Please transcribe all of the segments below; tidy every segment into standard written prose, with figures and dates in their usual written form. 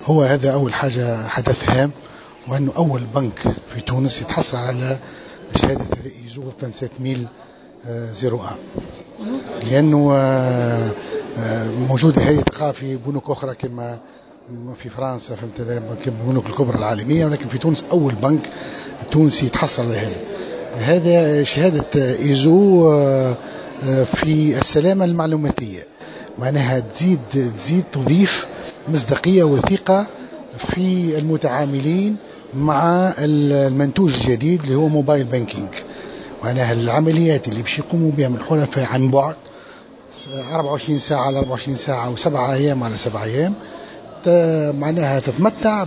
هو هذا أول حاجة حدث هام، وأنه أول بنك في تونس يتحصل على شهادة إيزو 27001، لأنه موجودة هذه تقع في بنوك أخرى كما في فرنسا، فهمت، البنوك الكبرى العالمية، ولكن في تونس أول بنك تونسي يتحصل على هذا شهادة إيزو في السلامة المعلوماتية. معناها تزيد تضيف مصداقية وثيقة في المتعاملين مع المنتوج الجديد اللي هو موبايل بانكينج. معناها العمليات اللي باش يقوموا بها من الحرفاء عن بعد 24 ساعة على 24 ساعة و7 أيام على 7 أيام، معناها تتمتع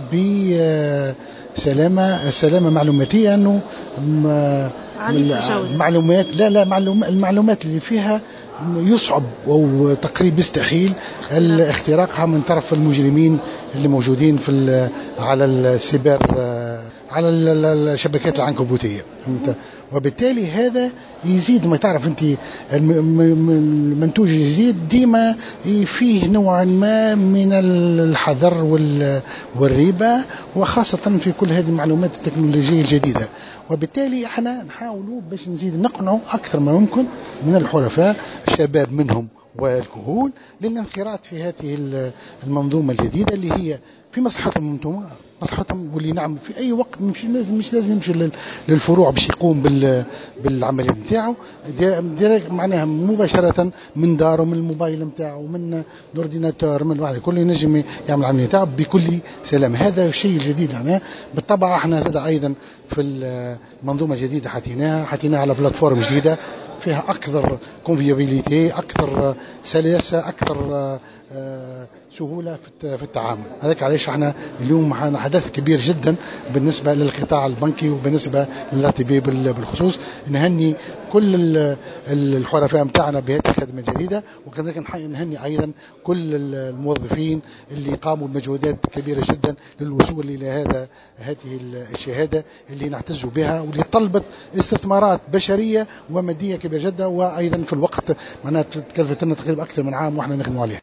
بسلامة معلوماتية، أنه المعلومات المعلومات اللي فيها يصعب أو تقريبا يستحيل اختراقها من طرف المجرمين اللي موجودين على السيبر، على الشبكات العنكبوتية، وبالتالي هذا يزيد، ما تعرف أنت المنتوج يزيد ديما فيه نوع ما من الحذر والريبة، وخاصة في كل هذه المعلومات التكنولوجية الجديدة. وبالتالي احنا نحاولوا باش نزيد نقنعوا أكثر ما يمكن من الحرفاء، الشباب منهم والكهول، للانخراط في هذه المنظومة الجديدة اللي هي في مصلحتهم انتم، مصلحتهم، واللي نعمل في اي وقت مش لازم يمشي للفروع باش يقوم بالعمليه نتاعو ديريكت، معناها مباشره من داره، من الموبايل نتاعو، من الاورديناتور، من الواحد كله ينجم يعمل العمليه نتاعو بكل سلامه. هذا الشيء الجديد لنا. بالطبع احنا زاد ايضا في المنظومه الجديده حطيناها على بلاتفورم جديده فيها أكثر كونفيابيليتي، أكثر سلاسة، أكثر سهولة في التعامل. هذاك علاش احنا اليوم معنا حدث كبير جدا بالنسبة للقطاع البنكي وبالنسبة للارتباط بالخصوص. نهني كل الحرفاء متاعنا بهذه الخدمة الجديدة، وكذلك نهني أيضا كل الموظفين اللي قاموا بمجهودات كبيرة جدا للوصول إلى هذه الشهادة اللي نعتز بها، واللي طلبت استثمارات بشرية ومادية كبيرة جدا، وأيضا في الوقت معناها تكلفت لنا تقريبا أكثر من عام وإحنا نخدموا عليها.